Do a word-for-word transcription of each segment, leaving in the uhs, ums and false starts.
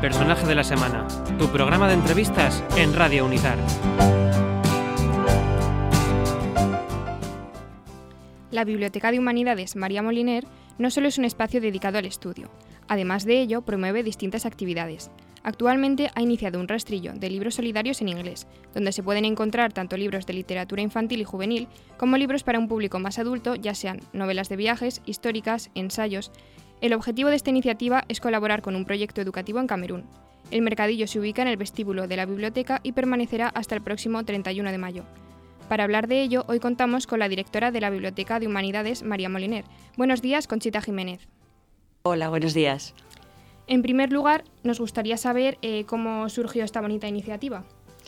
Personaje de la semana, tu programa de entrevistas en Radio Unizar. La Biblioteca de Humanidades María Moliner no solo es un espacio dedicado al estudio, además de ello promueve distintas actividades. Actualmente ha iniciado un rastrillo de libros solidarios en inglés, donde se pueden encontrar tanto libros de literatura infantil y juvenil como libros para un público más adulto, ya sean novelas de viajes, históricas, ensayos. El objetivo de esta iniciativa es colaborar con un proyecto educativo en Camerún. El mercadillo se ubica en el vestíbulo de la biblioteca y permanecerá hasta el próximo treinta y uno de mayo. Para hablar de ello, hoy contamos con la directora de la Biblioteca de Humanidades, María Moliner. Buenos días, Conchita Jiménez. Hola, buenos días. En primer lugar, nos gustaría saber eh, cómo surgió esta bonita iniciativa.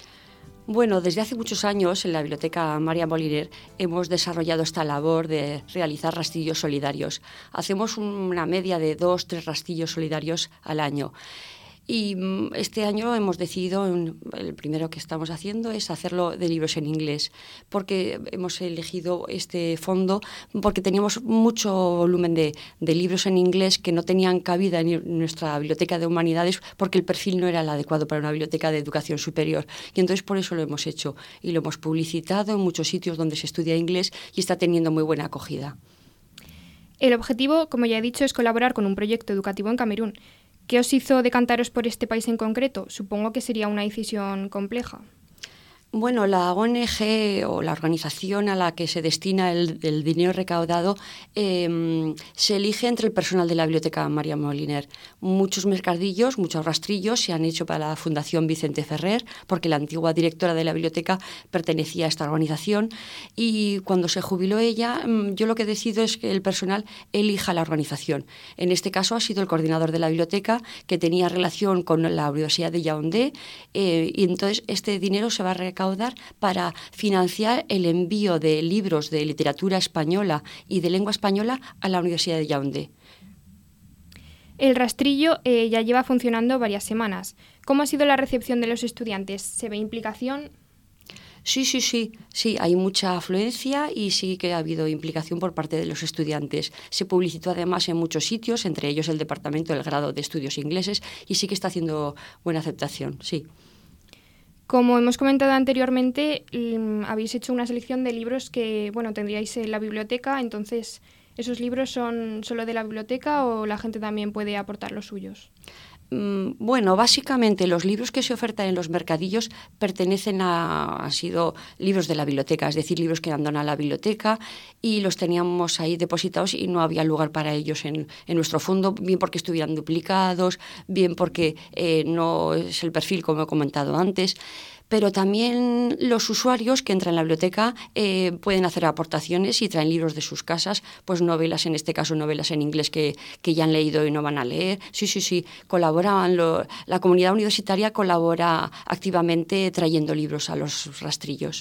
Bueno, desde hace muchos años en la Biblioteca María Moliner hemos desarrollado esta labor de realizar rastrillos solidarios. Hacemos una media de dos, tres rastrillos solidarios al año. Y este año hemos decidido, el primero que estamos haciendo es hacerlo de libros en inglés, porque hemos elegido este fondo porque teníamos mucho volumen de, de libros en inglés que no tenían cabida en nuestra biblioteca de humanidades porque el perfil no era el adecuado para una biblioteca de educación superior. Y entonces por eso lo hemos hecho y lo hemos publicitado en muchos sitios donde se estudia inglés y está teniendo muy buena acogida. El objetivo, como ya he dicho, es colaborar con un proyecto educativo en Camerún. ¿Qué os hizo decantaros por este país en concreto? Supongo que sería una decisión compleja. Bueno, la O N G o la organización a la que se destina el, el dinero recaudado eh, se elige entre el personal de la Biblioteca María Moliner. Muchos mercadillos, muchos rastrillos se han hecho para la Fundación Vicente Ferrer, porque la antigua directora de la biblioteca pertenecía a esta organización, y cuando se jubiló ella, yo lo que decido es que el personal elija la organización. En este caso ha sido el coordinador de la biblioteca, que tenía relación con la Universidad de Yaoundé, eh, y entonces este dinero se va a recaudar para financiar el envío de libros de literatura española y de lengua española a la Universidad de Yaoundé. El rastrillo eh, ya lleva funcionando varias semanas. ¿Cómo ha sido la recepción de los estudiantes? ¿Se ve implicación? Sí, sí, sí, sí, hay mucha afluencia y sí que ha habido implicación por parte de los estudiantes. Se publicitó además en muchos sitios, entre ellos el Departamento del Grado de Estudios Ingleses, y sí que está haciendo buena aceptación, sí. Como hemos comentado anteriormente, habéis hecho una selección de libros que, bueno, tendríais en la biblioteca. Entonces, ¿esos libros son solo de la biblioteca o la gente también puede aportar los suyos? Bueno, básicamente los libros que se ofertan en los mercadillos pertenecen a, han sido libros de la biblioteca, es decir, libros que han donado a la biblioteca y los teníamos ahí depositados y no había lugar para ellos en, en nuestro fondo, bien porque estuvieran duplicados, bien porque eh, no es el perfil como he comentado antes. Pero también los usuarios que entran en la biblioteca eh, pueden hacer aportaciones y traen libros de sus casas, pues novelas, en este caso novelas en inglés que, que ya han leído y no van a leer. Sí, sí, sí, colaboran, lo, la comunidad universitaria colabora activamente trayendo libros a los rastrillos.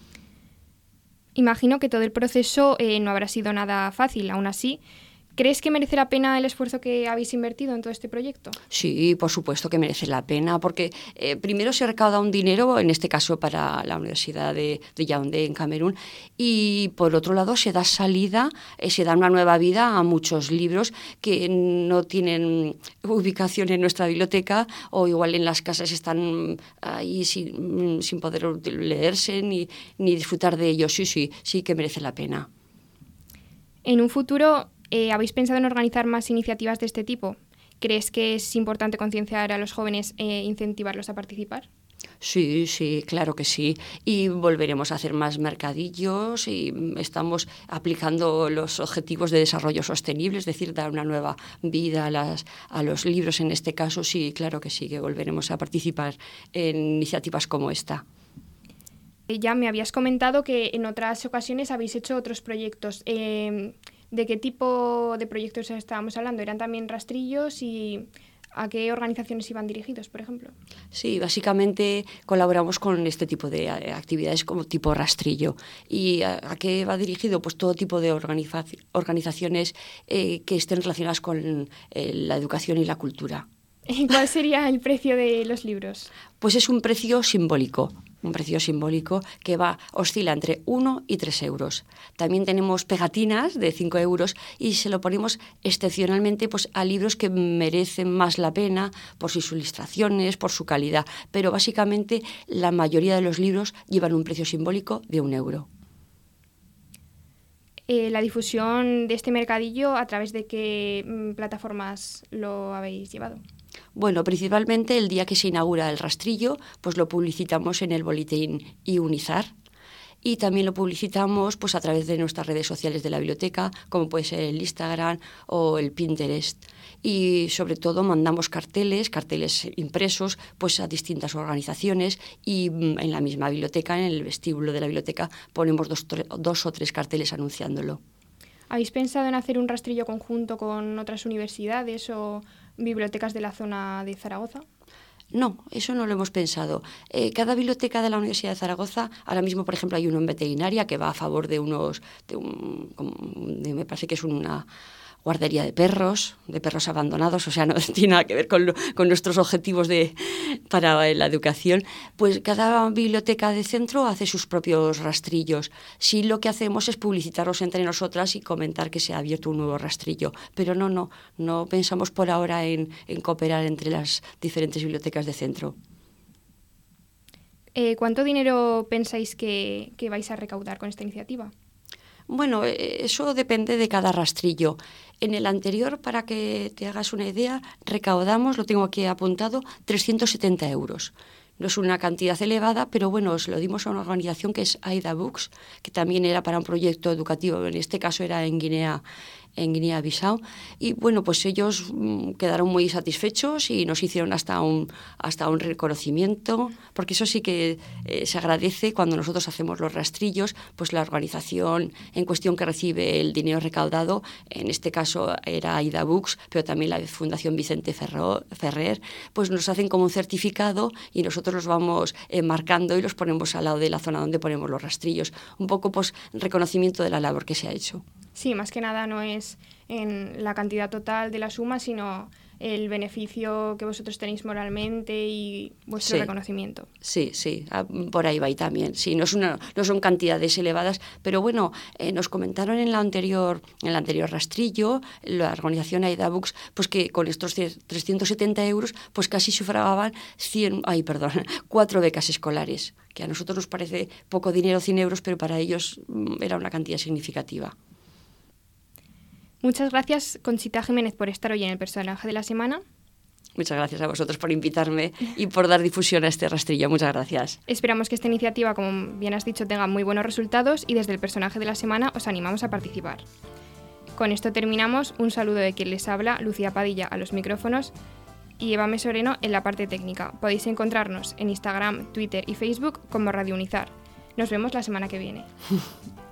Imagino que todo el proceso eh, no habrá sido nada fácil, aún así. ¿Crees que merece la pena el esfuerzo que habéis invertido en todo este proyecto? Sí, por supuesto que merece la pena, porque eh, primero se recauda un dinero, en este caso para la Universidad de, de Yaoundé en Camerún, y por otro lado se da salida, eh, se da una nueva vida a muchos libros que no tienen ubicación en nuestra biblioteca o igual en las casas están ahí sin, sin poder leerse ni, ni disfrutar de ellos. Sí, sí, sí que merece la pena. En un futuro, Eh, ¿habéis pensado en organizar más iniciativas de este tipo? ¿Crees que es importante concienciar a los jóvenes e incentivarlos a participar? Sí, sí, claro que sí. Y volveremos a hacer más mercadillos y estamos aplicando los objetivos de desarrollo sostenible, es decir, dar una nueva vida a, las, a los libros en este caso. Sí, claro que sí, que volveremos a participar en iniciativas como esta. Ya me habías comentado que en otras ocasiones habéis hecho otros proyectos. Eh, ¿De qué tipo de proyectos estábamos hablando? ¿Eran también rastrillos y a qué organizaciones iban dirigidos, por ejemplo? Sí, básicamente colaboramos con este tipo de actividades como tipo rastrillo. ¿Y a, a qué va dirigido? Pues todo tipo de organiza- organizaciones eh, que estén relacionadas con eh, la educación y la cultura. ¿Y cuál sería el precio de los libros? Pues es un precio simbólico. un precio simbólico que va, oscila entre uno y tres euros. También tenemos pegatinas de cinco euros y se lo ponemos excepcionalmente pues, a libros que merecen más la pena por sus ilustraciones, por su calidad, pero básicamente la mayoría de los libros llevan un precio simbólico de un euro. Eh, la difusión de este mercadillo, ¿a través de qué mm, plataformas lo habéis llevado? Bueno, principalmente el día que se inaugura el rastrillo, pues lo publicitamos en el boletín iUnizar. Y también lo publicitamos pues, a través de nuestras redes sociales de la biblioteca, como puede ser el Instagram o el Pinterest. Y sobre todo mandamos carteles, carteles impresos pues, a distintas organizaciones y en la misma biblioteca, en el vestíbulo de la biblioteca, ponemos dos, tre- dos o tres carteles anunciándolo. ¿Habéis pensado en hacer un rastrillo conjunto con otras universidades o bibliotecas de la zona de Zaragoza? No, eso no lo hemos pensado. Eh, cada biblioteca de la Universidad de Zaragoza, ahora mismo, por ejemplo, hay uno en veterinaria que va a favor de unos, de un, de, me parece que es una guardería de perros, de perros abandonados, o sea, no tiene nada que ver con, lo, con nuestros objetivos de, para la educación. Pues cada biblioteca de centro hace sus propios rastrillos. Sí, lo que hacemos es publicitarlos entre nosotras y comentar que se ha abierto un nuevo rastrillo. Pero no, no, no pensamos por ahora en, en cooperar entre las diferentes bibliotecas de centro. Eh, ¿Cuánto dinero pensáis que, que vais a recaudar con esta iniciativa? Bueno, eso depende de cada rastrillo. En el anterior, para que te hagas una idea, recaudamos, lo tengo aquí apuntado, trescientos setenta euros. No es una cantidad elevada, pero bueno, se lo dimos a una organización que es Aida Books, que también era para un proyecto educativo, en este caso era en Guinea, en Guinea-Bissau, y bueno, pues ellos mmm, quedaron muy satisfechos y nos hicieron hasta un, hasta un reconocimiento, porque eso sí que eh, se agradece cuando nosotros hacemos los rastrillos, pues la organización en cuestión que recibe el dinero recaudado, en este caso era Aida Books, pero también la Fundación Vicente Ferro, Ferrer, pues nos hacen como un certificado y nosotros los vamos enmarcando y los ponemos al lado de la zona donde ponemos los rastrillos. Un poco pues reconocimiento de la labor que se ha hecho. Sí, más que nada no es en la cantidad total de la suma, sino el beneficio que vosotros tenéis moralmente y vuestro sí, reconocimiento. Sí, sí, por ahí va y también. Sí, no, es una, no son cantidades elevadas, pero bueno, eh, nos comentaron en, la anterior, en el anterior rastrillo, la organización Aida Books, pues que con estos trescientos setenta euros, pues casi sufragaban cien, ay, perdón, cuatro becas escolares, que a nosotros nos parece poco dinero, cien euros, pero para ellos era una cantidad significativa. Muchas gracias, Conchita Jiménez, por estar hoy en el Personaje de la Semana. Muchas gracias a vosotros por invitarme y por dar difusión a este rastrillo. Muchas gracias. Esperamos que esta iniciativa, como bien has dicho, tenga muy buenos resultados y desde el Personaje de la Semana os animamos a participar. Con esto terminamos. Un saludo de quien les habla, Lucía Padilla a los micrófonos y Eva Mesoreno en la parte técnica. Podéis encontrarnos en Instagram, Twitter y Facebook como Radio Unizar. Nos vemos la semana que viene.